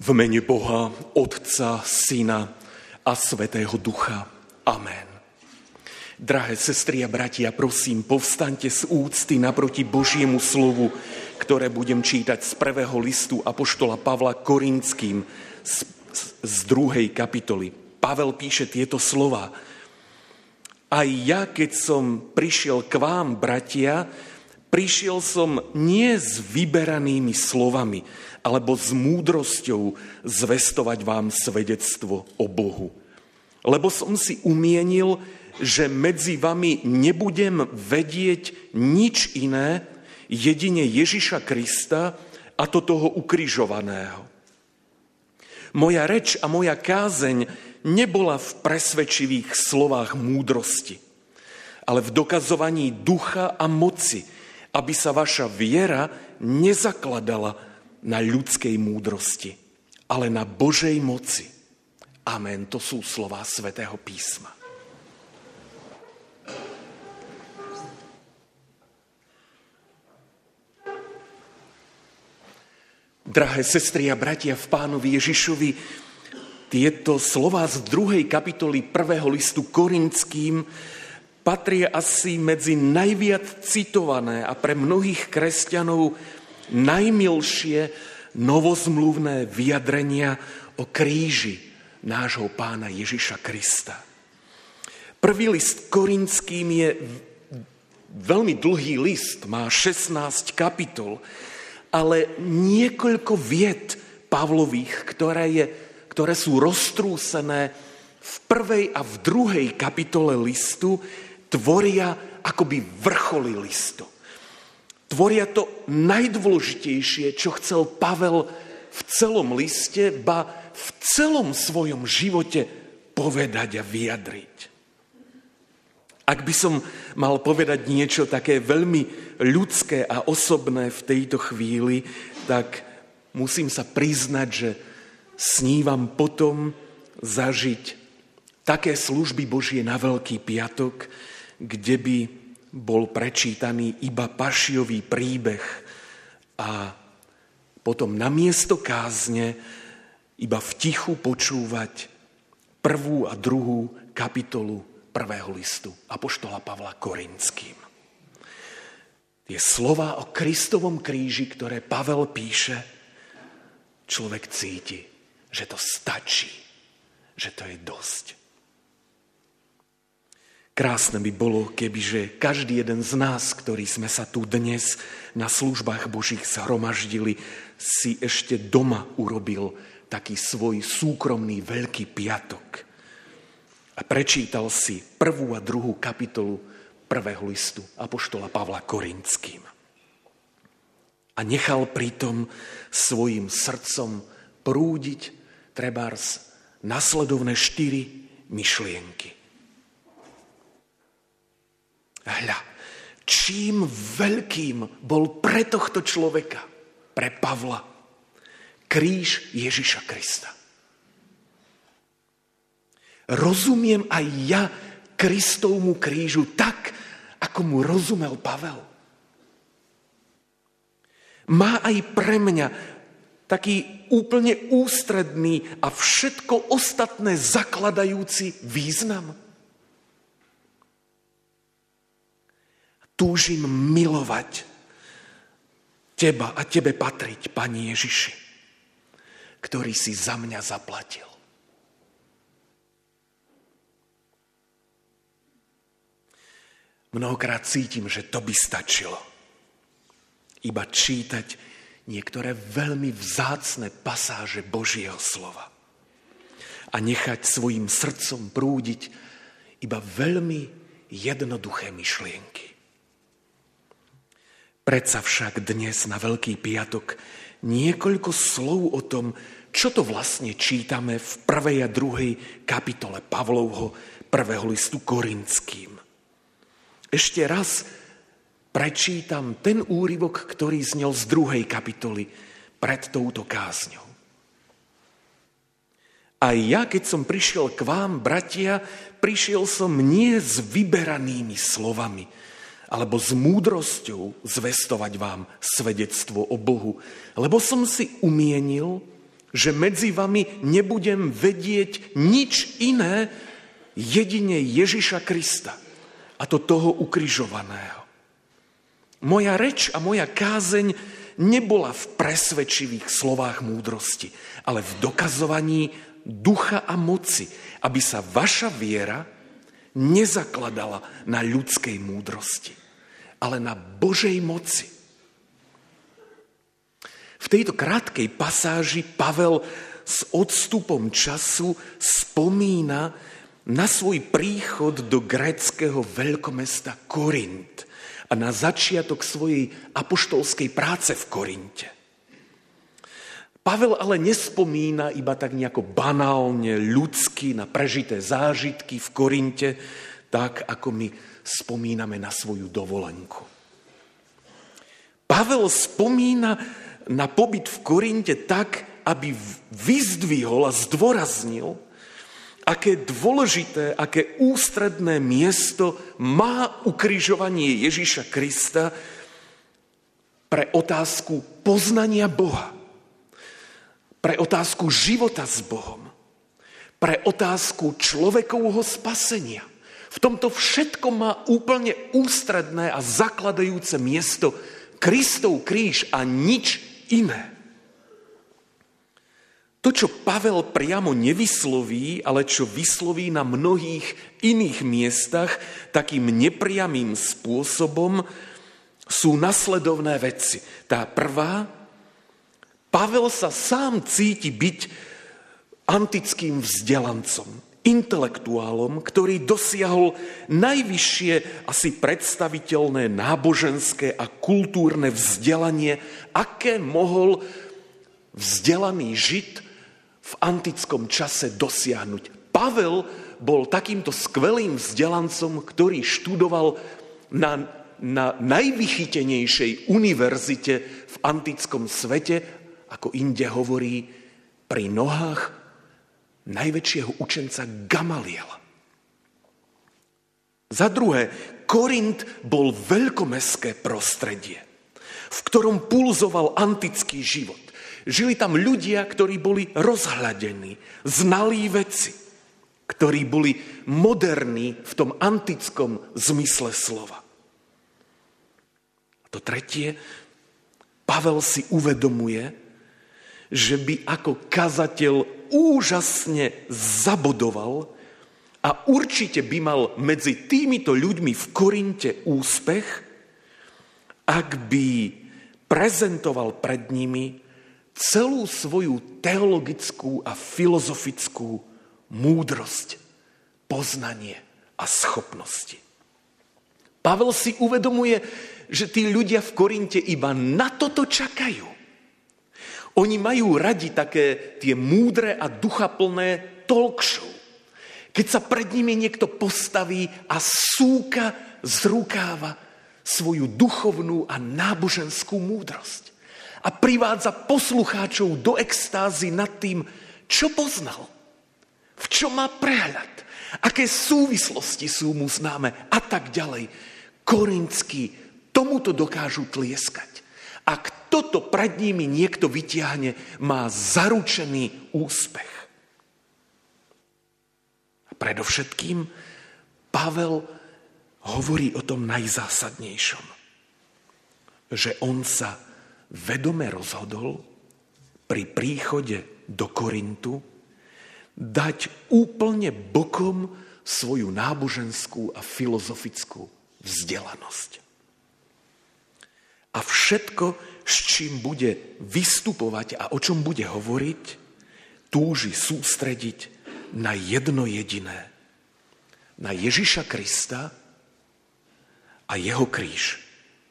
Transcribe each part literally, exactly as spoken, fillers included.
V mene Boha, Otca, Syna a Svätého Ducha. Amen. Drahé sestry a bratia, prosím, povstaňte z úcty naproti Božiemu slovu, ktoré budem čítať z prvého listu apoštola Pavla Korinským z, z druhej kapitoly. Pavel píše tieto slova. Aj ja, keď som prišiel k vám, bratia, prišiel som nie s vyberanými slovami, alebo s múdrosťou zvestovať vám svedectvo o Bohu. Lebo som si umienil, že medzi vami nebudem vedieť nič iné, jedine Ježiša Krista, a to toho ukrižovaného. Moja reč a moja kázeň nebola v presvedčivých slovách múdrosti, ale v dokazovaní ducha a moci, aby sa vaša viera nezakladala na ľudskej múdrosti, ale na Božej moci. Amen. To sú slová Svätého písma. Drahé sestry a bratia v Pánovi Ježišovi, tieto slová z druhej kapitoly prvého listu Korinským patria asi medzi najviac citované a pre mnohých kresťanov najmilšie novozmluvné vyjadrenia o kríži nášho Pána Ježiša Krista. Prvý list Korinským je veľmi dlhý list, má šestnásť kapitol, ale niekoľko vied Pavlových, ktoré, je, ktoré sú roztrúsené v prvej a v druhej kapitole listu, tvoria akoby vrcholy listu. Tvoria to najdôležitejšie, čo chcel Pavel v celom liste, ba v celom svojom živote povedať a vyjadriť. Ak by som mal povedať niečo také veľmi ľudské a osobné v tejto chvíli, tak musím sa priznať, že snívam potom zažiť také služby Božie na Veľký piatok, kde by bol prečítaný iba pašiový príbeh a potom namiesto kázne iba v tichu počúvať prvú a druhú kapitolu prvého listu apoštola Pavla Korinským. Tie slová o Kristovom kríži, ktoré Pavel píše, človek cíti, že to stačí, že to je dosť. Krásne by bolo, kebyže každý jeden z nás, ktorí sme sa tu dnes na službách Božích zhromaždili, si ešte doma urobil taký svoj súkromný Veľký piatok a prečítal si prvú a druhú kapitolu prvého listu apoštola Pavla Korinským. A nechal pritom svojim srdcom prúdiť trebárs nasledovné štyri myšlienky. Hľa, čím veľkým bol pre tohto človeka, pre Pavla, kríž Ježiša Krista. Rozumiem aj ja Kristovmu krížu tak, ako mu rozumel Pavel. Má aj pre mňa taký úplne ústredný a všetko ostatné zakladajúci význam. Túžim milovať teba a tebe patriť, Pani Ježiši, ktorý si za mňa zaplatil. Mnohokrát cítim, že to by stačilo. Iba čítať niektoré veľmi vzácne pasáže Božieho slova a nechať svojim srdcom prúdiť iba veľmi jednoduché myšlienky. Predsa však dnes na Veľký piatok niekoľko slov o tom, čo to vlastne čítame v prvej a druhej kapitole Pavlovho prvého listu Korinským. Ešte raz prečítam ten úryvok, ktorý znel z druhej kapitoly pred touto kázňou. A ja, keď som prišiel k vám, bratia, prišiel som nie s vyberanými slovami, alebo s múdrosťou zvestovať vám svedectvo o Bohu, lebo som si umienil, že medzi vami nebudem vedieť nič iné, jedine Ježiša Krista, a to toho ukrižovaného. Moja reč a moja kázeň nebola v presvedčivých slovách múdrosti, ale v dokazovaní ducha a moci, aby sa vaša viera nezakladala na ľudskej múdrosti, ale na Božej moci. V tejto krátkej pasáži Pavel s odstupom času spomína na svoj príchod do gréckeho veľkomesta Korint a na začiatok svojej apoštolskej práce v Korinte. Pavel ale nespomína iba tak nejako banálne, ľudsky na prežité zážitky v Korinte, tak ako my spomíname na svoju dovolenku. Pavel spomína na pobyt v Korinte tak, aby vyzdvihol a zdôraznil, aké dôležité, aké ústredné miesto má ukrižovanie Ježiša Krista pre otázku poznania Boha, pre otázku života s Bohom, pre otázku človekovho spasenia. V tomto všetko má úplne ústredné a zakladajúce miesto Kristov kríž a nič iné. To, čo Pavel priamo nevysloví, ale čo vysloví na mnohých iných miestach takým nepriamým spôsobom, sú nasledovné veci. Tá prvá, Pavel sa sám cíti byť antickým vzdelancom, intelektuálom, ktorý dosiahol najvyššie asi predstaviteľné náboženské a kultúrne vzdelanie, aké mohol vzdelaný Žid v antickom čase dosiahnuť. Pavel bol takýmto skvelým vzdelancom, ktorý študoval na, na najvychytenejšej univerzite v antickom svete, ako inde hovorí, pri nohách najväčšieho učenca Gamaliela. Za druhé, Korint bol veľkomestské prostredie, v ktorom pulzoval antický život. Žili tam ľudia, ktorí boli rozhľadení, znalí veci, ktorí boli moderní v tom antickom zmysle slova. A to tretie, Pavel si uvedomuje, že by ako kazateľ úžasne zabodoval a určite by mal medzi týmito ľuďmi v Korinte úspech, ak by prezentoval pred nimi celú svoju teologickú a filozofickú múdrosť, poznanie a schopnosti. Pavel si uvedomuje, že tí ľudia v Korinte iba na toto čakajú. Oni majú radi také tie múdre a duchaplné talk show. Keď sa pred nimi niekto postaví a súka z rukáva svoju duchovnú a náboženskú múdrosť. A privádza poslucháčov do extázy nad tým, čo poznal, v čom má prehľad, aké súvislosti sú mu známe a tak ďalej. Korintskí tomuto dokážu tlieskať. Ak toto pred nimi niekto vytiahne, má zaručený úspech. A predovšetkým Pavel hovorí o tom najzásadnejšom, že on sa vedome rozhodol pri príchode do Korintu dať úplne bokom svoju náboženskú a filozofickú vzdelanosť. A všetko, s čím bude vystupovať a o čom bude hovoriť, túži sústrediť na jedno jediné. Na Ježiša Krista a jeho kríž.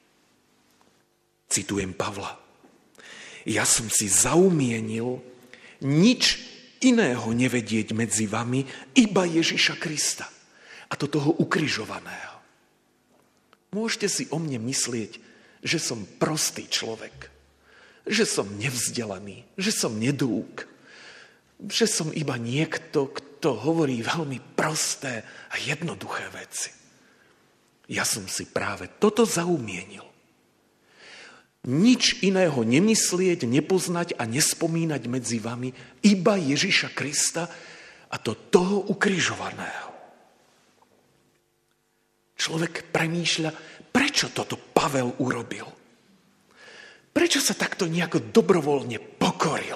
Citujem Pavla. Ja som si zaumienil nič iného nevedieť medzi vami, iba Ježiša Krista. A to toho ukrižovaného. Môžete si o mne myslieť, že som prostý človek, že som nevzdelaný, že som nedúk, že som iba niekto, kto hovorí veľmi prosté a jednoduché veci. Ja som si práve toto zaumienil. nič iného nemyslieť, nepoznať a nespomínať medzi vami, iba Ježiša Krista, a to toho ukrižovaného. Človek premýšľa, prečo toto Pavel urobil? Prečo sa takto nejako dobrovoľne pokoril?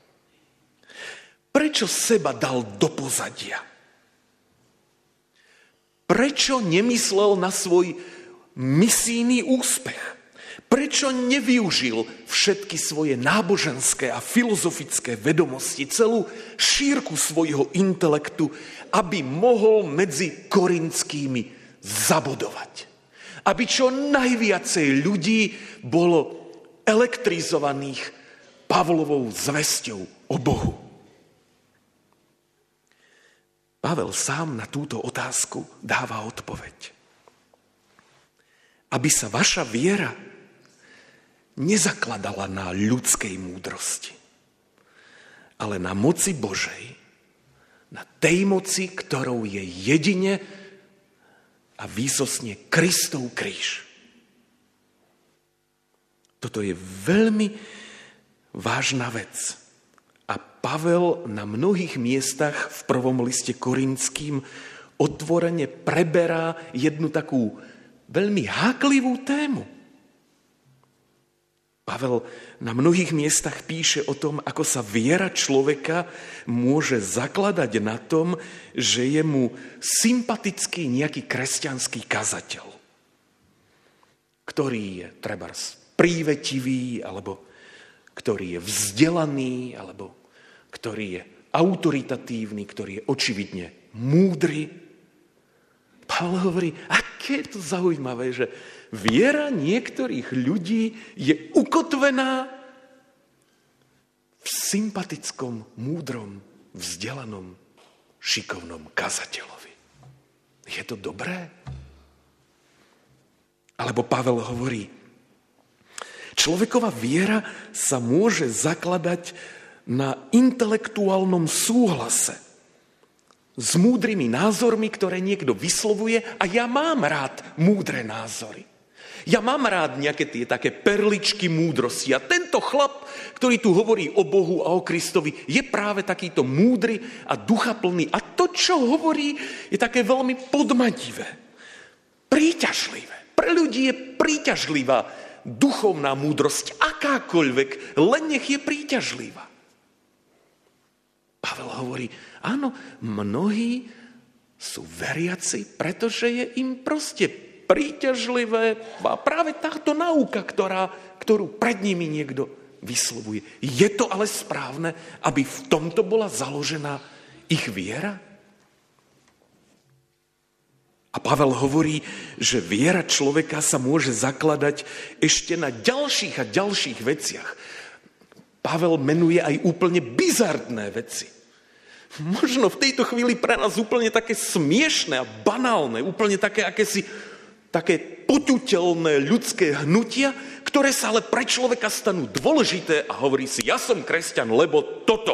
Prečo seba dal do pozadia? Prečo nemyslel na svoj misijný úspech? Prečo nevyužil všetky svoje náboženské a filozofické vedomosti, celú šírku svojho intelektu, aby mohol medzi Korinskými zabodovať? Aby čo najviacej ľudí bolo elektrizovaných Pavlovou zvesťou o Bohu. Pavel sám na túto otázku dáva odpoveď. Aby sa vaša viera nezakladala na ľudskej múdrosti, ale na moci Božej, na tej moci, ktorou je jedine a výsostne Kristov kríž. Toto je veľmi vážna vec. A Pavel na mnohých miestach v prvom liste Korinským otvorene preberá jednu takú veľmi háklivú tému. Pavel na mnohých miestach píše o tom, ako sa viera človeka môže zakladať na tom, že je mu sympatický nejaký kresťanský kazateľ, ktorý je trebárs prívetivý, alebo ktorý je vzdelaný, alebo ktorý je autoritatívny, ktorý je očividne múdry. Pavel hovorí, aké je to zaujímavé, že viera niektorých ľudí je ukotvená v sympatickom, múdrom, vzdelanom, šikovnom kazateľovi. Je to dobré? Alebo Pavel hovorí, človeková viera sa môže zakladať na intelektuálnom súhlase s múdrymi názormi, ktoré niekto vyslovuje, a ja mám rád múdre názory. Ja mám rád nejaké tie také perličky múdrosti. A tento chlap, ktorý tu hovorí o Bohu a o Kristovi, je práve takýto múdry a duchaplný. A to, čo hovorí, je také veľmi podmativé, príťažlivé. Pre ľudí je príťažlivá duchovná múdrosť, akákoľvek, len nech je príťažlivá. Pavel hovorí, áno, mnohí sú veriaci, pretože je im proste príťažlivé a práve táto náuka, ktorá, ktorú pred nimi niekto vyslovuje. Je to ale správne, aby v tomto bola založená ich viera? A Pavel hovorí, že viera človeka sa môže zakladať ešte na ďalších a ďalších veciach. Pavel menuje aj úplne bizardné veci. Možno v tejto chvíli pre nás úplne také smiešné a banálne, úplne také akési také poťuteľné ľudské hnutia, ktoré sa ale pre človeka stanú dôležité a hovorí si, ja som kresťan, lebo toto.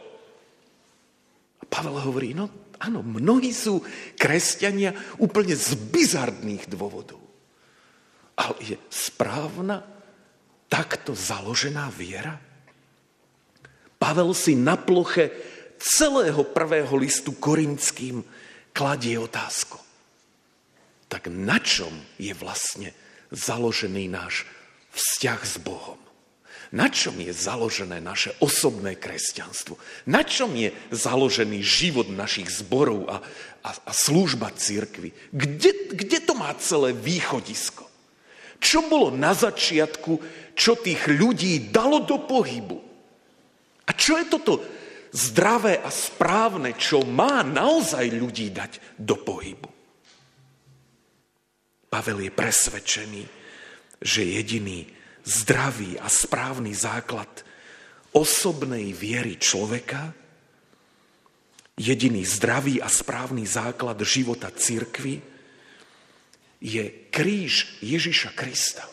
A Pavel hovorí, no áno, mnohí sú kresťania úplne z bizardných dôvodov. Ale je správna takto založená viera? Pavel si na ploche celého prvého listu Korinským kladie otázku. Tak na čom je vlastne založený náš vzťah s Bohom? Na čom je založené naše osobné kresťanstvo? Na čom je založený život našich zborov a, a, a služba cirkvi? Kde, kde to má celé východisko? Čo bolo na začiatku, čo tých ľudí dalo do pohybu? A čo je toto zdravé a správne, čo má naozaj ľudí dať do pohybu? Pavel je presvedčený, že jediný zdravý a správny základ osobnej viery človeka, jediný zdravý a správny základ života cirkvi je kríž Ježiša Krista.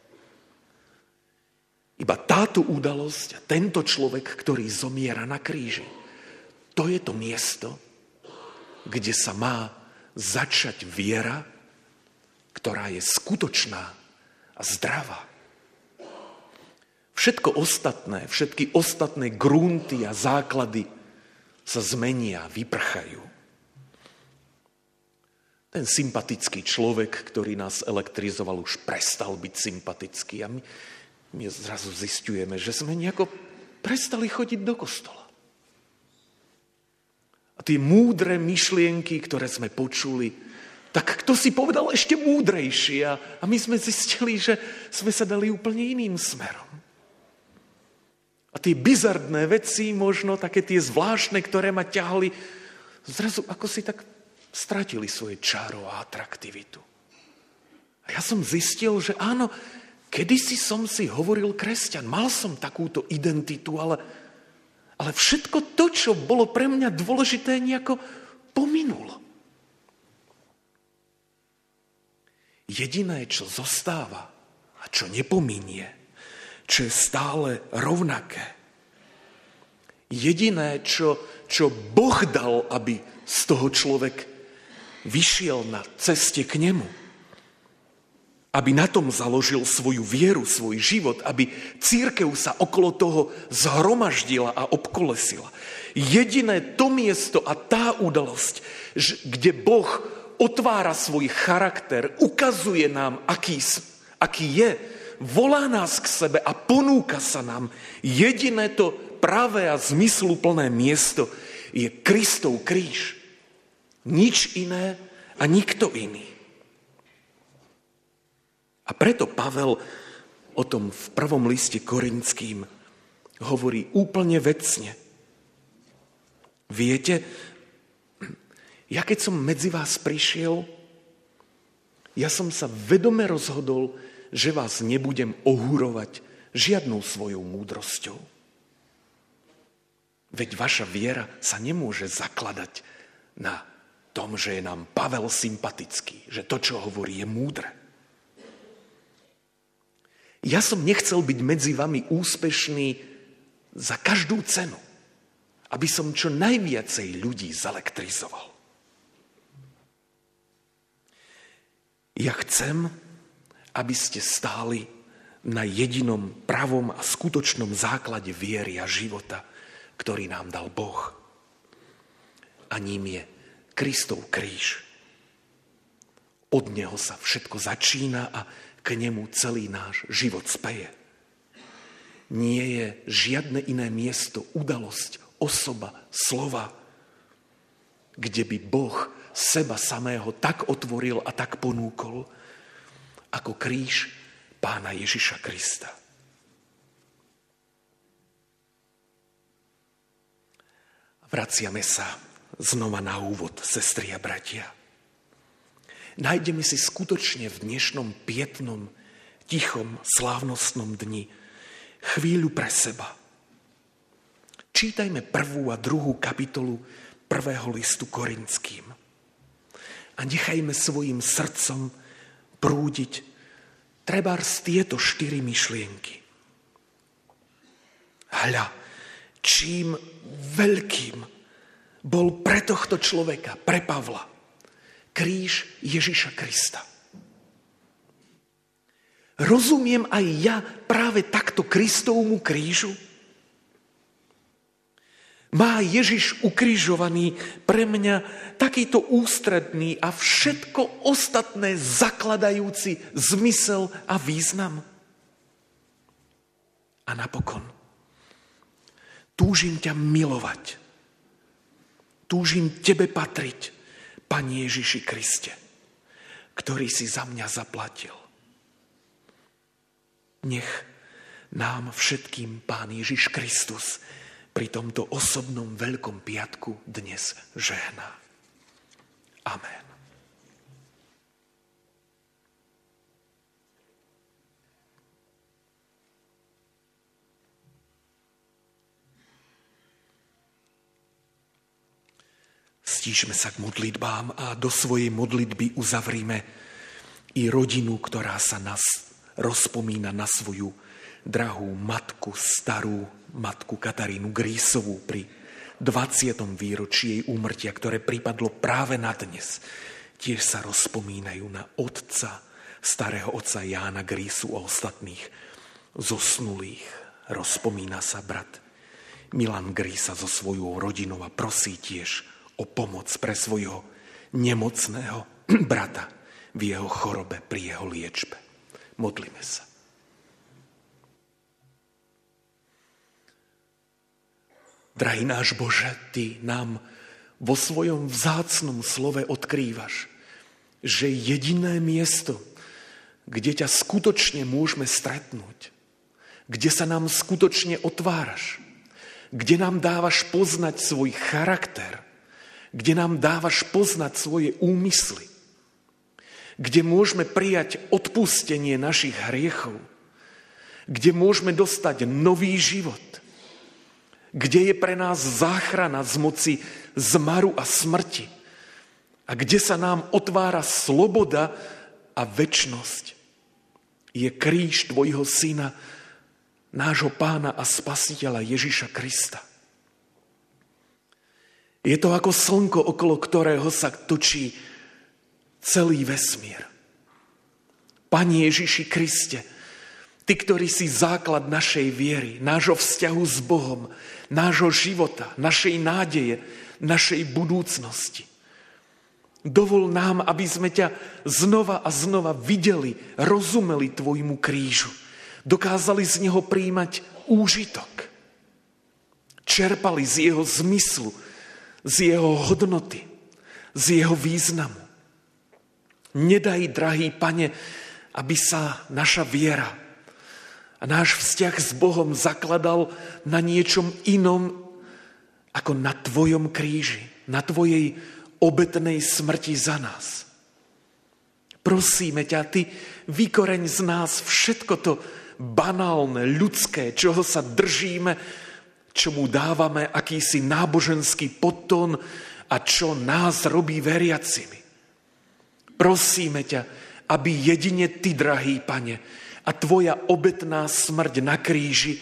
Iba táto udalosť a tento človek, ktorý zomiera na kríži, to je to miesto, kde sa má začať viera, ktorá je skutočná a zdravá. Všetko ostatné, všetky ostatné grunty a základy sa zmenia, vyprchajú. Ten sympatický človek, ktorý nás elektrizoval, už prestal byť sympatický a my, my zrazu zisťujeme, že sme nejako prestali chodiť do kostola. A tie múdre myšlienky, ktoré sme počuli, tak kto si povedal ešte múdrejšie a, a my sme zistili, že sme sa dali úplne iným smerom. A tie bizardné veci, možno také tie zvláštne, ktoré ma ťahali, zrazu ako si tak stratili svoje čaro a atraktivitu. A ja som zistil, že áno, kedysi som si hovoril kresťan, mal som takúto identitu, ale, ale všetko to, čo bolo pre mňa dôležité, nejako pominulo. Jediné, čo zostáva a čo nepominie, čo je stále rovnaké. Jediné, čo, čo Boh dal, aby z toho človek vyšiel na ceste k nemu. Aby na tom založil svoju vieru, svoj život, aby cirkev sa okolo toho zhromaždila a obkolesila. Jediné to miesto a tá udalosť, kde Boh otvára svoj charakter, ukazuje nám, aký, aký je, volá nás k sebe a ponúka sa nám. Jediné to pravé a zmysluplné miesto je Kristov kríž. Nič iné a nikto iný. A preto Pavel o tom v prvom liste Korinským hovorí úplne vecne. Viete, ja keď som medzi vás prišiel, ja som sa vedome rozhodol, že vás nebudem ohúrovať žiadnou svojou múdrosťou. Veď vaša viera sa nemôže zakladať na tom, že je nám Pavel sympatický, že to, čo hovorí, je múdre. Ja som nechcel byť medzi vami úspešný za každú cenu, aby som čo najviacej ľudí zelektrizoval. Ja chcem, aby ste stáli na jedinom pravom a skutočnom základe viery a života, ktorý nám dal Boh. A ním je Kristov kríž. Od neho sa všetko začína a k nemu celý náš život speje. Nie je žiadne iné miesto, udalosť, osoba, slova, kde by Boh seba samého tak otvoril a tak ponúkol, ako kríž Pána Ježiša Krista. Vraciame sa znova na úvod, sestry a bratia. Nájdeme si skutočne v dnešnom pietnom, tichom, slávnostnom dni chvíľu pre seba. Čítajme prvú a druhú kapitolu prvého listu Korinským a nechajme svojim srdcom prúdiť trebárs tieto štyri myšlienky. Hľa, čím veľkým bol pre tohto človeka, pre Pavla, kríž Ježiša Krista. Rozumiem aj ja práve takto Kristovmu krížu? Má Ježiš ukrižovaný pre mňa takýto ústredný a všetko ostatné zakladajúci zmysel a význam? A napokon, túžim ťa milovať. Túžim tebe patriť, Pane Ježiši Kriste, ktorý si za mňa zaplatil. Nech nám všetkým Pán Ježiš Kristus pri tomto osobnom Veľkom piatku dnes žehná. Amen. Stíšme sa k modlitbám a do svojej modlitby uzavrime i rodinu, ktorá sa nás rozpomína na svoju drahú matku, starú matku Katarínu Grísovú pri dvadsiatom výročí jej úmrtia, ktoré pripadlo práve na dnes. Tiež sa rozpomínajú na otca, starého otca Jána Grísu a ostatných zosnulých Rozpomína sa brat Milan Grísa so svojou rodinou a prosí tiež o pomoc pre svojho nemocného brata v jeho chorobe, pri jeho liečbe. Modlíme sa. Drahý náš Bože, Ty nám vo svojom vzácnom slove odkrývaš, že jediné miesto, kde ťa skutočne môžeme stretnúť, kde sa nám skutočne otváraš, kde nám dávaš poznať svoj charakter, kde nám dávaš poznať svoje úmysly, kde môžeme prijať odpustenie našich hriechov, kde môžeme dostať nový život, kde je pre nás záchrana z moci zmaru a smrti a kde sa nám otvára sloboda a večnosť. Je kríž tvojho syna, nášho pána a spasiteľa Ježiša Krista. Je to ako slnko, okolo ktorého sa točí celý vesmír. Pane Ježiši Kriste, Ty, ktorý si základ našej viery, nášho vzťahu s Bohom, nášho života, našej nádeje, našej budúcnosti. Dovol nám, aby sme ťa znova a znova videli, rozumeli tvojmu krížu. Dokázali z neho príjmať úžitok. Čerpali z jeho zmyslu, z jeho hodnoty, z jeho významu. Nedaj, drahý Pane, aby sa naša viera a náš vzťah s Bohom zakladal na niečom inom ako na tvojom kríži, na tvojej obetnej smrti za nás. Prosíme ťa, Ty vykoreň z nás všetko to banálne, ľudské, čoho sa držíme, čomu dávame akýsi náboženský podtón a čo nás robí veriacimi. Prosíme ťa, aby jedine Ty, drahý Pane, a tvoja obetná smrť na kríži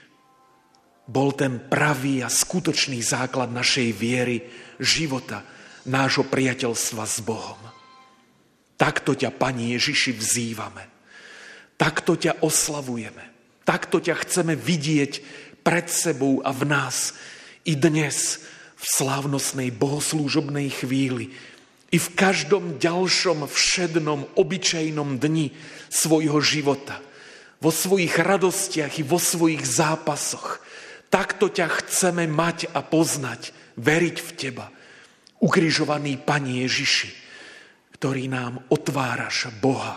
bol ten pravý a skutočný základ našej viery, života, nášho priateľstva s Bohom. Takto ťa, Pane Ježiši, vzývame. Takto ťa oslavujeme. Takto ťa chceme vidieť pred sebou a v nás i dnes v slávnostnej bohoslúžobnej chvíli i v každom ďalšom všednom obyčajnom dni svojho života, vo svojich radostiach i vo svojich zápasoch. Takto ťa chceme mať a poznať, veriť v Teba. Ukrižovaný Pane Ježiši, ktorý nám otváraš Boha,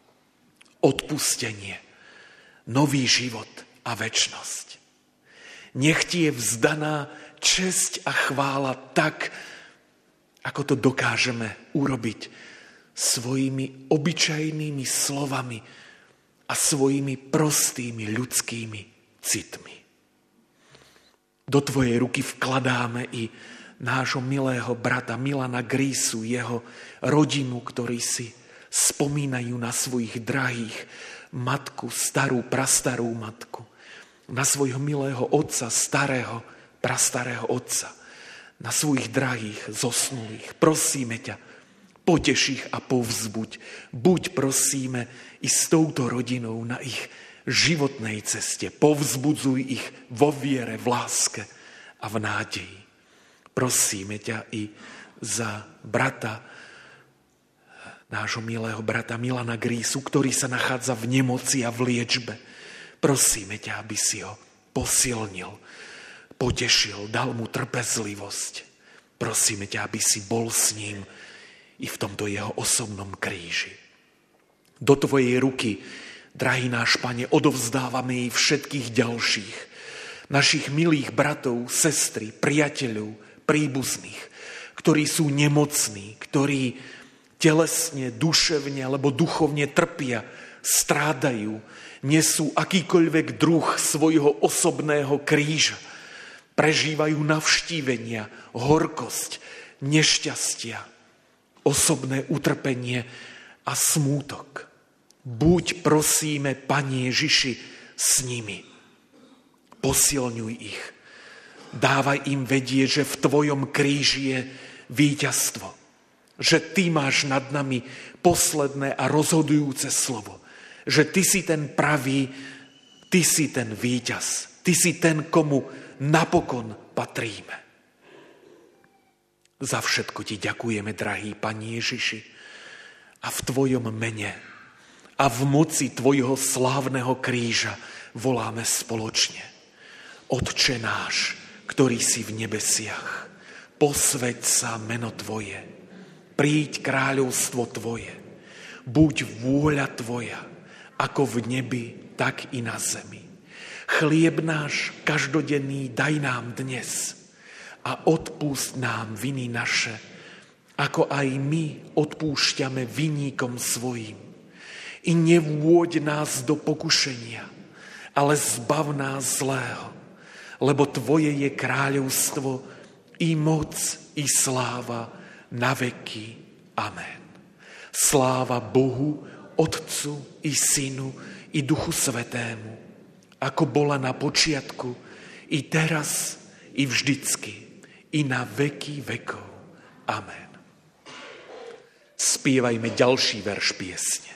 odpustenie, nový život a večnosť. Nech Ti je vzdaná česť a chvála tak, ako to dokážeme urobiť svojimi obyčajnými slovami a svojimi prostými ľudskými citmi. Do Tvojej ruky vkladáme i nášho milého brata Milana Grísu, jeho rodinu, ktorí si spomínajú na svojich drahých, matku, starú, prastarú matku, na svojho milého otca, starého, prastarého otca, na svojich drahých zosnulých. Prosíme ťa, poteš ich a povzbuď. Buď, prosíme, i s touto rodinou na ich životnej ceste. Povzbudzuj ich vo viere, v láske a v nádeji. Prosíme ťa i za brata, nášho milého brata Milana Grísu, ktorý sa nachádza v nemoci a v liečbe. Prosíme ťa, aby si ho posilnil, potešil, dal mu trpezlivosť. Prosíme ťa, aby si bol s ním i v tomto jeho osobnom kríži. Do Tvojej ruky, drahý náš Pane, odovzdávame i všetkých ďalších, našich milých bratov, sestry, priateľov, príbuzných, ktorí sú nemocní, ktorí telesne, duševne alebo duchovne trpia, strádajú, nesú akýkoľvek druh svojho osobného kríža, prežívajú navštívenia, horkosť, nešťastia, osobné utrpenie a smútok. Buď, prosíme, Pane Ježiši, s nimi. Posilňuj ich. Dávaj im vedieť, že v Tvojom kríži je víťazstvo. Že Ty máš nad nami posledné a rozhodujúce slovo. Že Ty si ten pravý, Ty si ten víťaz, ty si ten, komu napokon patríme. Za všetko ti ďakujeme, drahý Pane Ježiši, a v tvojom mene a v moci tvojho slávneho kríža voláme spoločne. Otče náš, ktorý si v nebesiach, posväť sa meno tvoje, príď kráľovstvo tvoje, buď vôľa tvoja, ako v nebi, tak i na zemi. Chlieb náš každodenný daj nám dnes a odpúsť nám viny naše, ako aj my odpúšťame vinníkom svojim. I nevôď nás do pokušenia, ale zbav nás zlého, lebo tvoje je kráľovstvo, i moc, i sláva na veky. Amen. Sláva Bohu, Otcu, i Synu, i Duchu Svätému, ako bola na počiatku, i teraz, i vždycky, i na veky vekov. Amen. Spievajme ďalší verš piesne.